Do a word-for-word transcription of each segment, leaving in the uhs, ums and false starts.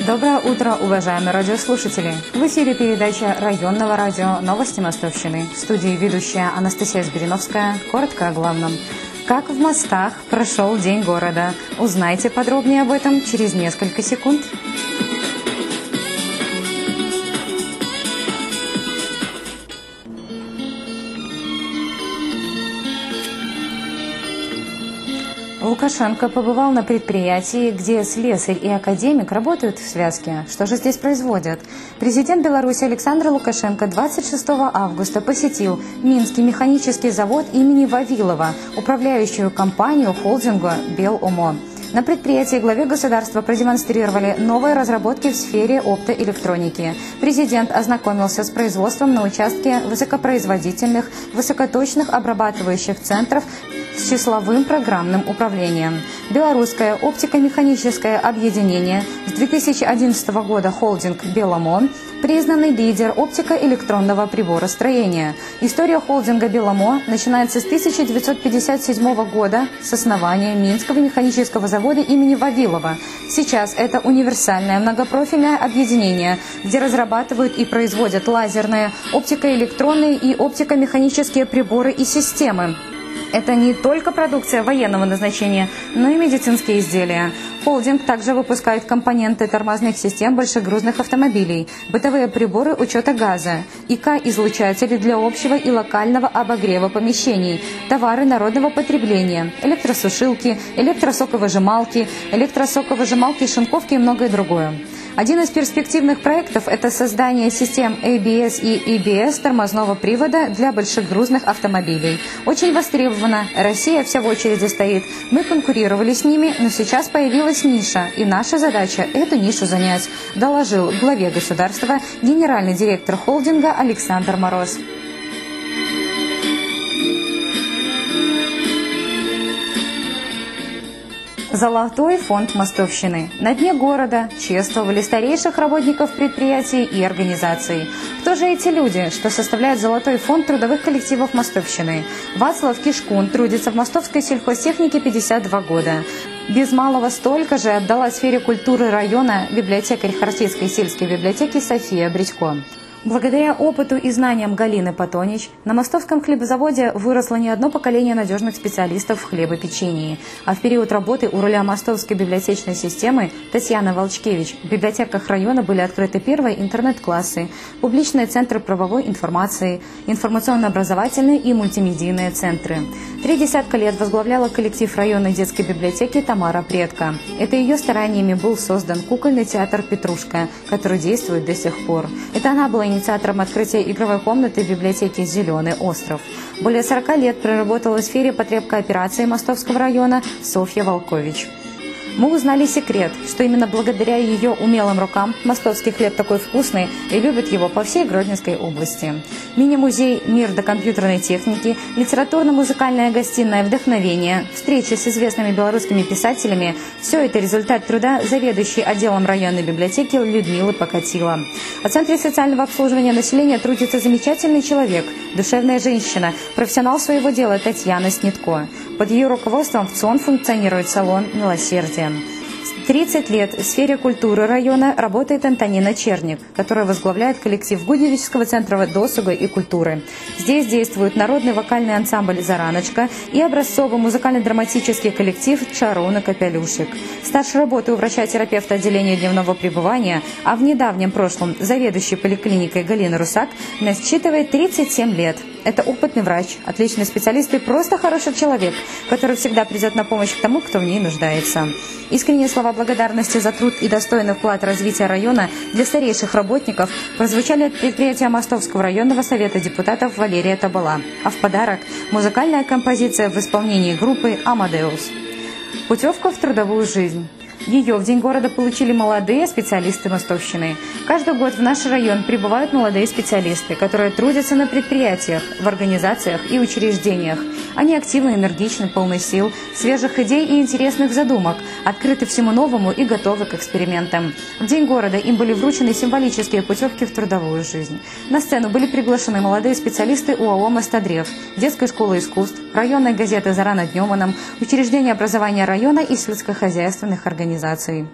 Доброе утро, уважаемые радиослушатели! В эфире передача районного радио «Новости Мостовщины». В студии ведущая Анастасия Сбериновская. Коротко о главном. Как в Мостах прошел День города? Узнайте подробнее об этом через несколько секунд. Лукашенко побывал на предприятии, где слесарь и академик работают в связке. Что же здесь производят? Президент Беларуси Александр Лукашенко двадцать шестого августа посетил Минский механический завод имени Вавилова, управляющую компанию холдинга «Беломо». На предприятии главе государства продемонстрировали новые разработки в сфере оптоэлектроники. Президент ознакомился с производством на участке высокопроизводительных, высокоточных обрабатывающих центров с числовым программным управлением. Белорусское оптико-механическое объединение, с две тысячи одиннадцатого года холдинг «Беломо», признанный лидер оптико-электронного приборостроения. История холдинга «Беломо» начинается с тысяча девятьсот пятьдесят седьмого года с основания Минского механического завода имени Вавилова. Сейчас это универсальное многопрофильное объединение, где разрабатывают и производят лазерные, оптико-электронные и оптико-механические приборы и системы. Это не только продукция военного назначения, но и медицинские изделия. Холдинг также выпускает компоненты тормозных систем большегрузных автомобилей, бытовые приборы учета газа, ИК-излучатели для общего и локального обогрева помещений, товары народного потребления, электросушилки, электросоковыжималки, электросоковыжималки, шинковки и многое другое. Один из перспективных проектов – это создание систем эй би эс и и би эс тормозного привода для большегрузных автомобилей. Очень востребовано. Россия вся в очереди стоит. Мы конкурировали с ними, но сейчас появилась ниша, и наша задача – эту нишу занять, доложил главе государства генеральный директор холдинга Александр Мороз. Золотой фонд Мостовщины. На дне города чествовали старейших работников предприятий и организаций. Кто же эти люди, что составляют Золотой фонд трудовых коллективов Мостовщины? Вацлав Кишкун трудится в мостовской сельхозтехнике пятьдесят два года. Без малого столько же отдала сфере культуры района библиотекарь Хартийской сельской библиотеки София Бредько. Благодаря опыту и знаниям Галины Патонич на мостовском хлебозаводе выросло не одно поколение надежных специалистов в хлебопечении. А в период работы у руля мостовской библиотечной системы Татьяны Волчкевич в библиотеках района были открыты первые интернет-классы, публичные центры правовой информации, информационно-образовательные и мультимедийные центры. Три десятка лет возглавляла коллектив районной детской библиотеки Тамара Предко. Это ее стараниями был создан кукольный театр «Петрушка», который действует до сих пор. Это она была инициатором открытия игровой комнаты в библиотеке «Зеленый остров». Более сорока лет проработала в сфере потребкооперации Мостовского района Софья Волкович. Мы узнали секрет, что именно благодаря ее умелым рукам мостовский хлеб такой вкусный и любят его по всей Гродненской области. Мини-музей «Мир до компьютерной техники», литературно-музыкальная гостиная «Вдохновение», встречи с известными белорусскими писателями – все это результат труда заведующей отделом районной библиотеки Людмилы Покатило. В Центре социального обслуживания населения трудится замечательный человек, душевная женщина, профессионал своего дела Татьяна Снитко. Под ее руководством в ЦОН функционирует салон «Милосердие». тридцать лет в сфере культуры района работает Антонина Черник, которая возглавляет коллектив Гудевического центра досуга и культуры. Здесь действует народный вокальный ансамбль «Зараночка» и образцовый музыкально-драматический коллектив «Чаровна Капелюшек». Стаж работы у врача-терапевта отделения дневного пребывания, а в недавнем прошлом заведующей поликлиникой Галина Русак насчитывает тридцать семь лет. Это опытный врач, отличный специалист и просто хороший человек, который всегда придет на помощь к тому, кто в ней нуждается. Искренние слова благодарности за труд и достойный вклад в развитие района для старейших работников прозвучали от предприятия Мостовского районного совета депутатов Валерия Табала. А в подарок музыкальная композиция в исполнении группы «Амадеус». Путевка в трудовую жизнь. Ее в День города получили молодые специалисты Мостовщины. Каждый год в наш район прибывают молодые специалисты, которые трудятся на предприятиях, в организациях и учреждениях. Они активны, энергичны, полны сил, свежих идей и интересных задумок, открыты всему новому и готовы к экспериментам. В День города им были вручены символические путевки в трудовую жизнь. На сцену были приглашены молодые специалисты УАО «Мостодрев», детской школы искусств, районной газеты «Зара над Неманом», учреждения образования района и сельскохозяйственных организаций.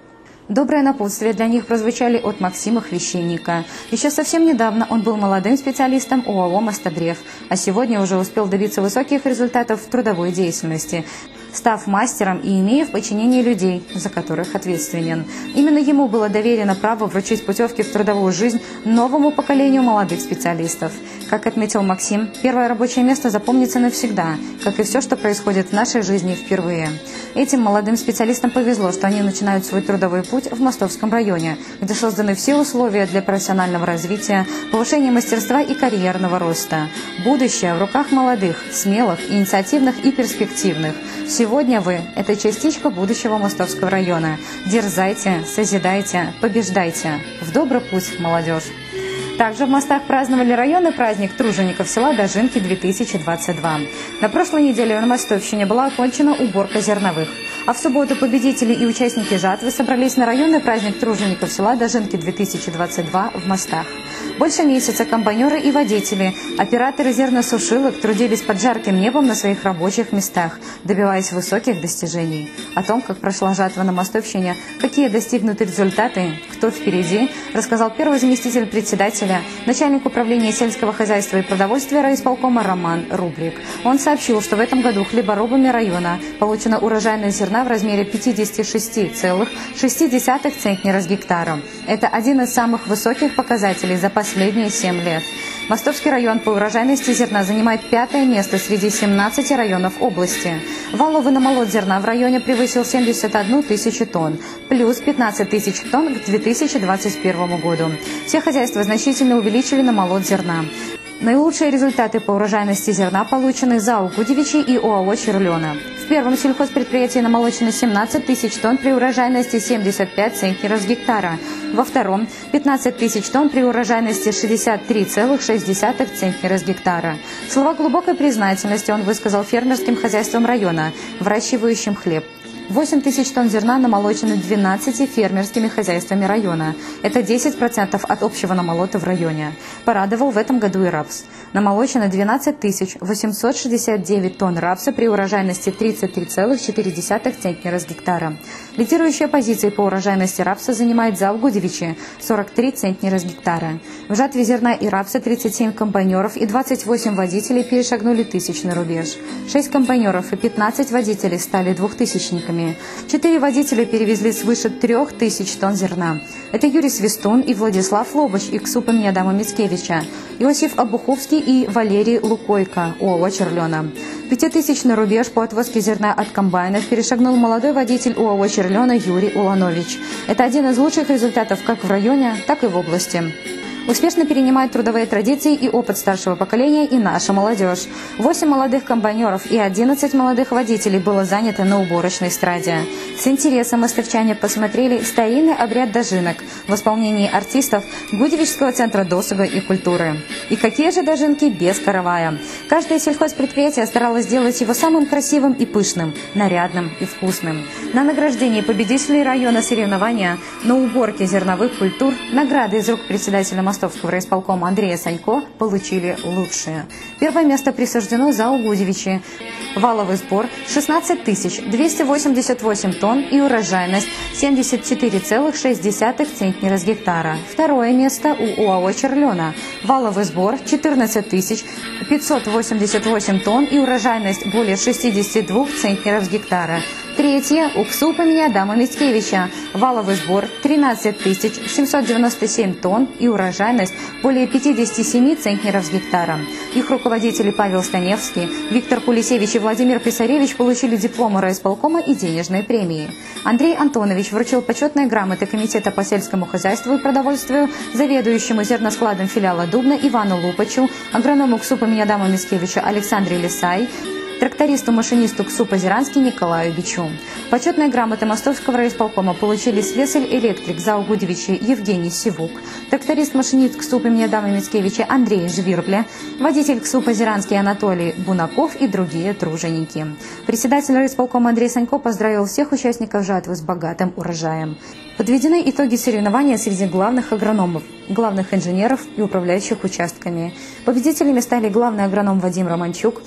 Доброе напутствие для них прозвучали от Максима Хвященника. Еще совсем недавно он был молодым специалистом ОАО «Мостогрев», а сегодня уже успел добиться высоких результатов в трудовой деятельности, став мастером и имея в подчинении людей, за которых ответственен. Именно ему было доверено право вручить путевки в трудовую жизнь новому поколению молодых специалистов. Как отметил Максим, первое рабочее место запомнится навсегда, как и все, что происходит в нашей жизни впервые. Этим молодым специалистам повезло, что они начинают свой трудовой путь в Мостовском районе, где созданы все условия для профессионального развития, повышения мастерства и карьерного роста. Будущее в руках молодых, смелых, инициативных и перспективных. Сегодня вы – это частичка будущего Мостовского района. Дерзайте, созидайте, побеждайте. В добрый путь, молодежь! Также в Мостах праздновали районный праздник тружеников села Дожинки две тысячи двадцать два. На прошлой неделе на Мостовщине была окончена уборка зерновых. А в субботу победители и участники жатвы собрались на районный праздник тружеников села Дожинки две тысячи двадцать два в Мостах. Больше месяца комбайнеры и водители, операторы зерносушилок трудились под жарким небом на своих рабочих местах, добиваясь высоких достижений. О том, как прошла жатва на Мостовщине, какие достигнуты результаты, кто впереди, рассказал первый заместитель председателя, начальник управления сельского хозяйства и продовольствия райисполкома Роман Рублик. Он сообщил, что в этом году хлеборобами района получена урожайность зерна в размере пятьдесят шесть целых шесть десятых центнера с гектара. Это один из самых высоких показателей за последние семь лет. Мостовский район по урожайности зерна занимает пятое место среди семнадцати районов области. Валовый намолот зерна в районе превысил семьдесят одну тысячу тонн, плюс пятнадцать тысяч тонн к две тысячи двадцать первому году. Все хозяйства значительно увеличили намолот зерна. Наилучшие результаты по урожайности зерна получены ЗАО «Гудевичи» и ОАО «Черлена». В первом сельхозпредприятии намолочено семнадцать тысяч тонн при урожайности семьдесят пять центнеров с гектара. Во втором – пятнадцать тысяч тонн при урожайности шестьдесят три целых шесть десятых центнера с гектара. Слова глубокой признательности он высказал фермерским хозяйствам района, выращивающим хлеб. восемь тысяч тонн зерна намолочены двенадцатью фермерскими хозяйствами района. Это десять процентов от общего намолота в районе. Порадовал в этом году и рапс. Намолочено двенадцать тысяч восемьсот шестьдесят девять тонн рапса при урожайности тридцать три целых четыре десятых центнера с гектара. Лидирующие позиции по урожайности рапса занимает ЗАО «Гудевичи» – сорок три центнера с гектара. В жатве зерна и рапса тридцать семь комбайнеров и двадцать восемь водителей перешагнули тысячный рубеж. шесть комбайнеров и пятнадцать водителей стали двухтысячниками. Четыре водителя перевезли свыше трех тысяч тонн зерна. Это Юрий Свистун и Владислав Лобач и КСУП имени Адама Мицкевича, Иосиф Обуховский и Валерий Лукойко, ОАО «Черлена». Пятитысячный рубеж по отвозке зерна от комбайнов перешагнул молодой водитель ОАО «Черлена» Юрий Уланович. Это один из лучших результатов как в районе, так и в области. Успешно перенимает трудовые традиции и опыт старшего поколения и наша молодежь. Восемь молодых комбайнеров и одиннадцать молодых водителей было занято на уборочной эстраде. С интересом мостовчане посмотрели старинный обряд дожинок в исполнении артистов Гудевичского центра досуга и культуры. И какие же дожинки без каравая? Каждое сельхозпредприятие старалось сделать его самым красивым и пышным, нарядным и вкусным. На награждении победителей района соревнования на уборке зерновых культур награды из рук председателя Мостовского райисполкома Андрея Санько получили лучшие. Первое место присуждено ЗАО «Гудевичи». Валовый сбор шестнадцать тысяч двести восемьдесят восемь тонн и урожайность семьдесят четыре целых шесть десятых центнера с гектара. Второе место у ОАО «Черлена». Валовый сбор четырнадцать тысяч пятьсот восемьдесят восемь тонн и урожайность более шестидесяти двух центнеров с гектара. Третье у КСУП имени Адама Мицкевича. Валовый сбор тринадцать тысяч семьсот девяносто семь тонн и урожайность более пятидесяти семи центнеров с гектара. Их руководители Павел Станевский, Виктор Пулисевич и Владимир Писаревич получили дипломы райисполкома и денежные премии. Андрей Антонович вручил почетные грамоты Комитета по сельскому хозяйству и продовольствию заведующему зерноскладом филиала Дубна Ивану Лупачу, агроному КСУП имени Адама Мицкевича Александре Лисай, трактористу-машинисту КСУПа Зиранский Николаю Бичу. Почетные грамоты Мостовского райисполкома получили слесарь-электрик ЗАО «Гудевичи» Евгений Сивук, тракторист-машинист КСУП имени Адама Мицкевича Андрей Жвирбле, водитель КСУПа Зиранский Анатолий Бунаков и другие труженики. Председатель райисполкома Андрей Санько поздравил всех участников жатвы с богатым урожаем. Подведены итоги соревнования среди главных агрономов, главных инженеров и управляющих участками. Победителями стали главный агроном Вадим Романчук,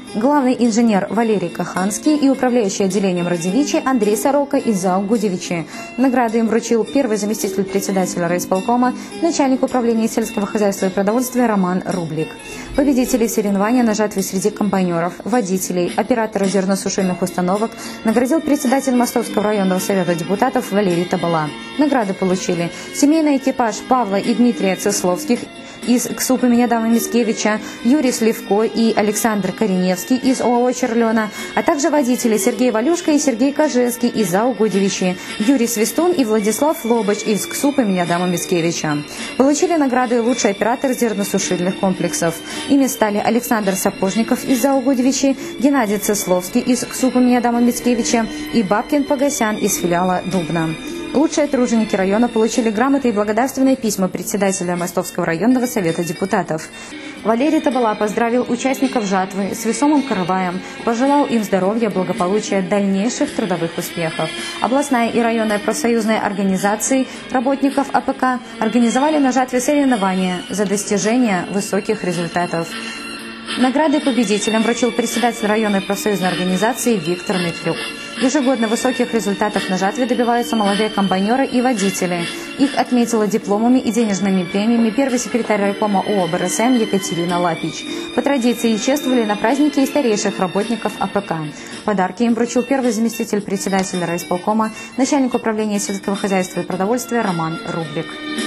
главный инженер Валерий Каханский и управляющий отделением Радивичи Андрей Сорока из ЗАО Гудевичи. Награды им вручил первый заместитель председателя райисполкома, начальник управления сельского хозяйства и продовольствия Роман Рублик. Победителей соревнования на жатве среди комбайнеров, водителей, операторов зерносушильных установок наградил председатель Мостовского районного совета депутатов Валерий Табала. Награды получили семейный экипаж Павла и Дмитрия Цесловских из КСУП имени Адама Мицкевича, Юрий Сливко и Александр Кореневский из ОАО «Черлена», а также водители Сергей Валюшка и Сергей Кожевский из ЗАО Гудевичи, Юрий Свистун и Владислав Лобач из КСУП имени Адама Мицкевича. Получили награды лучший оператор зерносушильных комплексов. Ими стали Александр Сапожников из ЗАО Гудевичи, Геннадий Цесловский из КСУП имени Адама Мицкевича и Бабкин Погосян из филиала Дубна. Лучшие труженики района получили грамоты и благодарственные письма председателя Мостовского районного совета депутатов. Валерий Табала поздравил участников жатвы с весомым караваем, пожелал им здоровья, благополучия, дальнейших трудовых успехов. Областная и районная профсоюзные организации работников АПК организовали на жатве соревнования за достижение высоких результатов. Награды победителям вручил председатель районной профсоюзной организации Виктор Метлюк. Ежегодно высоких результатов на жатве добиваются молодые комбайнеры и водители. Их отметила дипломами и денежными премиями первый секретарь райкома ООО БРСМ Екатерина Лапич. По традиции чествовали на празднике и старейших работников АПК. Подарки им вручил первый заместитель председателя райисполкома, начальник управления сельского хозяйства и продовольствия Роман Рублик.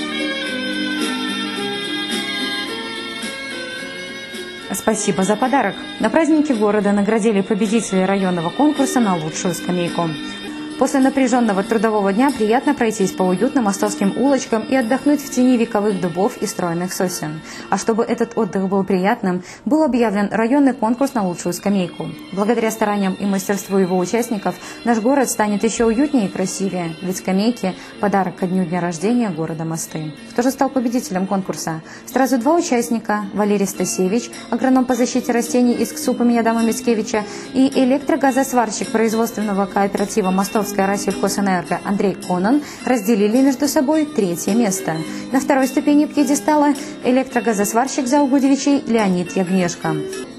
Спасибо за подарок. На празднике города наградили победителей районного конкурса на лучшую скамейку. После напряженного трудового дня приятно пройтись по уютным мостовским улочкам и отдохнуть в тени вековых дубов и стройных сосен. А чтобы этот отдых был приятным, был объявлен районный конкурс на лучшую скамейку. Благодаря стараниям и мастерству его участников наш город станет еще уютнее и красивее, ведь скамейки – подарок ко дню дня рождения города Мосты. Кто же стал победителем конкурса? Сразу два участника – Валерий Стасевич, агроном по защите растений из КСУП имени Адама Мицкевича, и электрогазосварщик производственного кооператива «Мостовская Россельхозэнерго» Андрей Конон разделили между собой третье место. На второй ступени пьедестала электрогазосварщик ЗАО Гудевичей Леонид Ягнешко.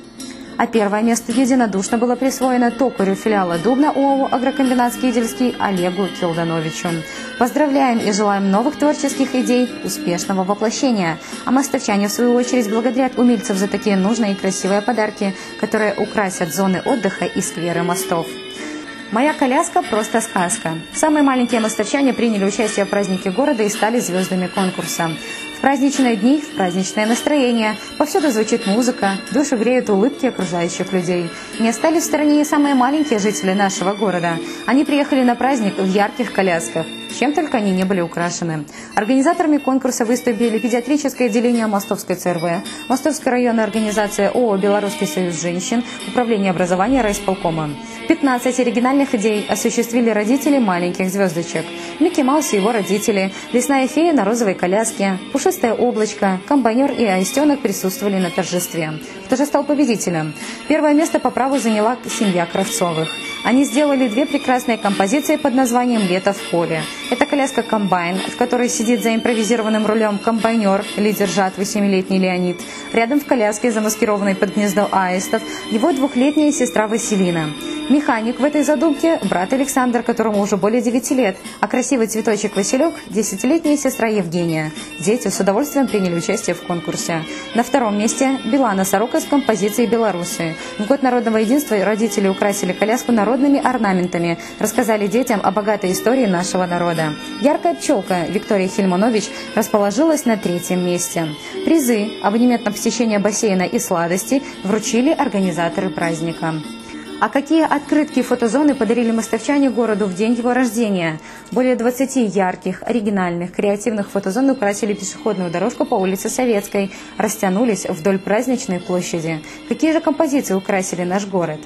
А первое место единодушно было присвоено токарю филиала Дубна ОАО «Агрокомбинат Скидельский» Олегу Килдановичу. Поздравляем и желаем новых творческих идей, успешного воплощения. А мостовчане, в свою очередь, благодарят умельцев за такие нужные и красивые подарки, которые украсят зоны отдыха и скверы мостов. «Моя коляска – просто сказка». Самые маленькие мостовчане приняли участие в празднике города и стали звездами конкурса. В праздничные дни, в праздничное настроение, повсюду звучит музыка, душу греют улыбки окружающих людей. Не остались в стороне и самые маленькие жители нашего города. Они приехали на праздник в ярких колясках. Чем только они не были украшены. Организаторами конкурса выступили педиатрическое отделение Мостовской ЦРВ, Мостовская районная организация ООО «Белорусский союз женщин», Управление образования райисполкома. пятнадцать оригинальных идей осуществили родители маленьких звездочек. Микки Маус и его родители, лесная фея на розовой коляске, пушистое облачко, комбайнер и аистенок присутствовали на торжестве. Кто же стал победителем? Первое место по праву заняла семья Кравцовых. Они сделали две прекрасные композиции под названием «Лето в поле». Это коляска-комбайн, в которой сидит за импровизированным рулем комбайнер, лидер жатвы семилетний Леонид. Рядом в коляске, замаскированной под гнездо аистов, его двухлетняя сестра Василина. Механик в этой задумке – брат Александр, которому уже более девяти лет, а красивый цветочек Василек – десятилетняя сестра Евгения. Дети с удовольствием приняли участие в конкурсе. На втором месте – Билана Сорока с композицией «Белорусы». В год народного единства родители украсили коляску народными орнаментами, рассказали детям о богатой истории нашего народа. Яркая пчелка Виктория Хильманович расположилась на третьем месте. Призы, абонемент на посещение бассейна и сладости вручили организаторы праздника. А какие открытки и фотозоны подарили мостовчане городу в день его рождения? Более двадцати ярких, оригинальных, креативных фотозон украсили пешеходную дорожку по улице Советской, растянулись вдоль праздничной площади. Какие же композиции украсили наш город? В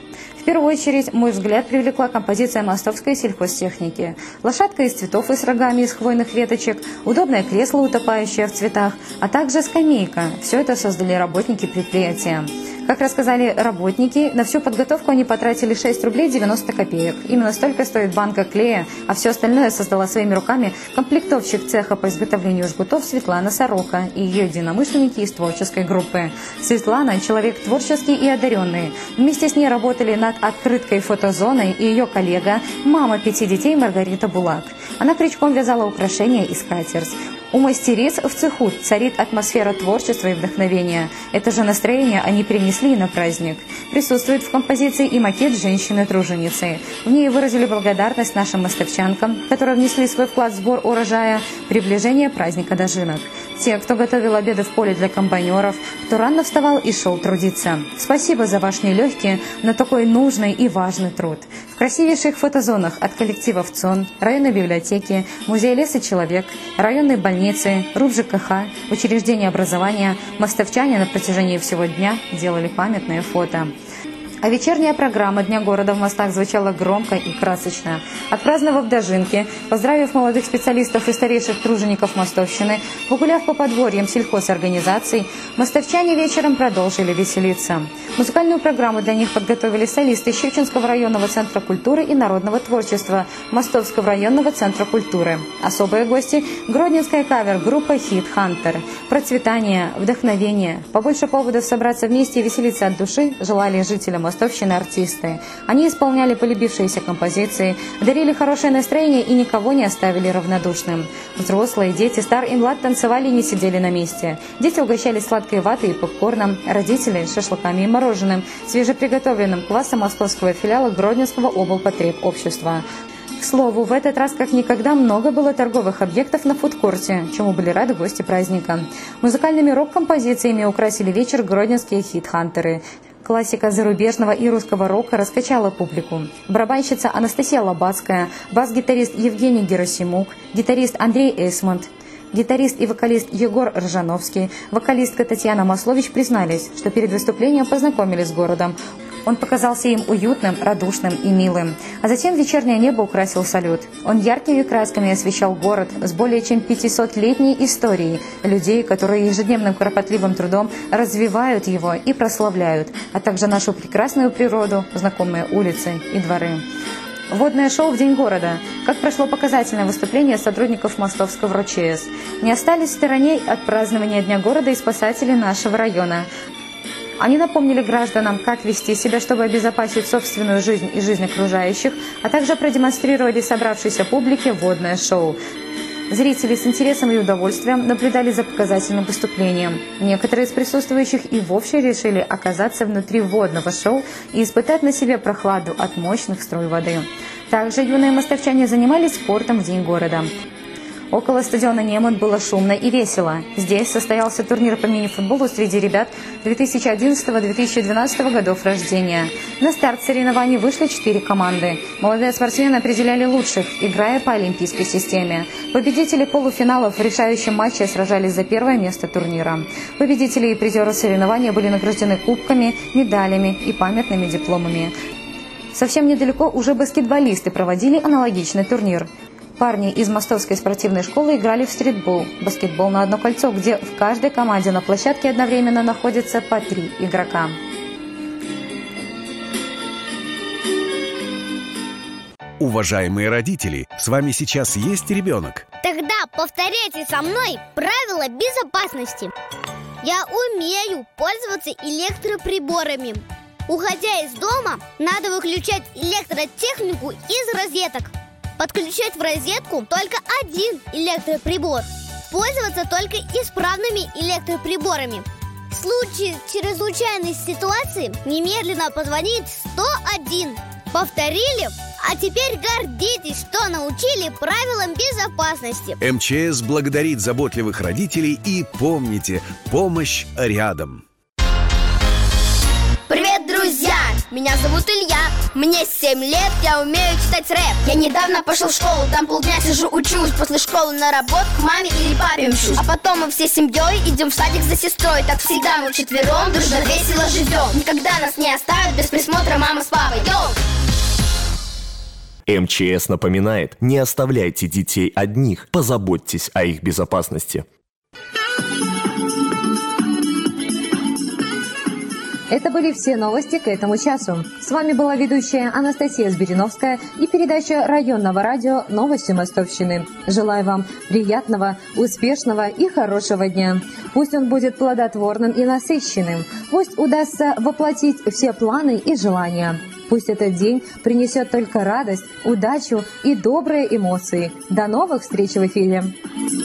первую очередь мой взгляд привлекла композиция мостовской сельхозтехники. Лошадка из цветов и с рогами из хвойных веточек, удобное кресло, утопающее в цветах, а также скамейка. Все это создали работники предприятия. Как рассказали работники, на всю подготовку они потратили шесть рублей девяносто копеек. Именно столько стоит банка клея, а все остальное создала своими руками комплектовщик цеха по изготовлению жгутов Светлана Сорока и ее единомышленники из творческой группы. Светлана – человек творческий и одаренный. Вместе с ней работали над открыткой фотозоной и ее коллега, мама пяти детей Маргарита Булак. Она крючком вязала украшения и скатерть. У мастериц в цеху царит атмосфера творчества и вдохновения. Это же настроение они принесли на праздник. Присутствует в композиции и макет женщины-труженицы. В ней выразили благодарность нашим мостовчанкам, которые внесли свой вклад в сбор урожая, приближение праздника дожинок. Те, кто готовил обеды в поле для комбайнеров, кто рано вставал и шел трудиться. Спасибо за ваш нелегкий, но такой нужный и важный труд. В красивейших фотозонах от коллективов ЦОН, районной библиотеки, музея «Лес и человек», районной больницы, РУП ЖКХ, учреждения образования, мостовчане на протяжении всего дня делали памятные фото. А вечерняя программа Дня города в Мостах звучала громко и красочно. Отпраздновав дожинки, поздравив молодых специалистов и старейших тружеников мостовщины, погуляв по подворьям сельхозорганизаций, мостовчане вечером продолжили веселиться. Музыкальную программу для них подготовили солисты Щучинского районного центра культуры и народного творчества, Мостовского районного центра культуры. Особые гости – гродненская кавер-группа «Хит Хантер». Процветание, вдохновение, побольше поводов собраться вместе и веселиться от души желали жителям мостовщины артисты. Они исполняли полюбившиеся композиции, дарили хорошее настроение и никого не оставили равнодушным. Взрослые, дети, стар и млад танцевали и не сидели на месте. Дети угощались сладкой ватой и попкорном, родители – шашлыками и мороженым, свежеприготовленным квасом московского филиала Гродненского облпотребобщества. К слову, в этот раз как никогда много было торговых объектов на фудкорте, чему были рады гости праздника. Музыкальными рок-композициями украсили вечер гродненские хит-хантеры. Классика зарубежного и русского рока раскачала публику. Барабанщица Анастасия Лобацкая, бас-гитарист Евгений Герасимук, гитарист Андрей Эйсмонт, гитарист и вокалист Егор Ржановский, вокалистка Татьяна Маслович признались, что перед выступлением познакомились с городом. Он показался им уютным, радушным и милым. А затем вечернее небо украсил салют. Он яркими красками освещал город с более чем пятисотлетней историей людей, которые ежедневным кропотливым трудом развивают его и прославляют, а также нашу прекрасную природу, знакомые улицы и дворы. Водное шоу в День города. Как прошло показательное выступление сотрудников Мостовского РОЧС. Не остались в стороне от празднования Дня города и спасатели нашего района. Они напомнили гражданам, как вести себя, чтобы обезопасить собственную жизнь и жизнь окружающих, а также продемонстрировали собравшейся публике водное шоу. Зрители с интересом и удовольствием наблюдали за показательным выступлением. Некоторые из присутствующих и вовсе решили оказаться внутри водного шоу и испытать на себе прохладу от мощных струй воды. Также юные мостовчане занимались спортом в День города. Около стадиона «Неман» было шумно и весело. Здесь состоялся турнир по мини-футболу среди ребят две тысячи одиннадцатого — две тысячи двенадцатого годов рождения. На старт соревнований вышли четыре команды. Молодые спортсмены определяли лучших, играя по олимпийской системе. Победители полуфиналов в решающем матче сражались за первое место турнира. Победители и призеры соревнования были награждены кубками, медалями и памятными дипломами. Совсем недалеко уже баскетболисты проводили аналогичный турнир. Парни из Мостовской спортивной школы играли в стритбол, баскетбол на одно кольцо, где в каждой команде на площадке одновременно находится по три игрока. Уважаемые родители, с вами сейчас есть ребенок? Тогда повторяйте со мной правила безопасности. Я умею пользоваться электроприборами. Уходя из дома, надо выключать электротехнику из розеток. Подключать в розетку только один электроприбор. Пользоваться только исправными электроприборами. В случае чрезвычайной ситуации немедленно позвонить сто один. Повторили? А теперь гордитесь, что научили правилам безопасности. МЧС благодарит заботливых родителей и помните, помощь рядом. Привет, друзья! Меня зовут Илья, мне семь лет, я умею читать рэп. Я недавно пошел в школу, там полдня сижу, учусь. После школы на работу к маме или папе мчусь. А потом мы все семьей идем в садик за сестрой. Так всегда мы вчетвером дружно весело живем. Никогда нас не оставят без присмотра мама с папой. Йоу! эм че эс напоминает: не оставляйте детей одних, позаботьтесь о их безопасности. Это были все новости к этому часу. С вами была ведущая Анастасия Збириновская и передача районного радио «Новости Мостовщины». Желаю вам приятного, успешного и хорошего дня. Пусть он будет плодотворным и насыщенным. Пусть удастся воплотить все планы и желания. Пусть этот день принесет только радость, удачу и добрые эмоции. До новых встреч в эфире!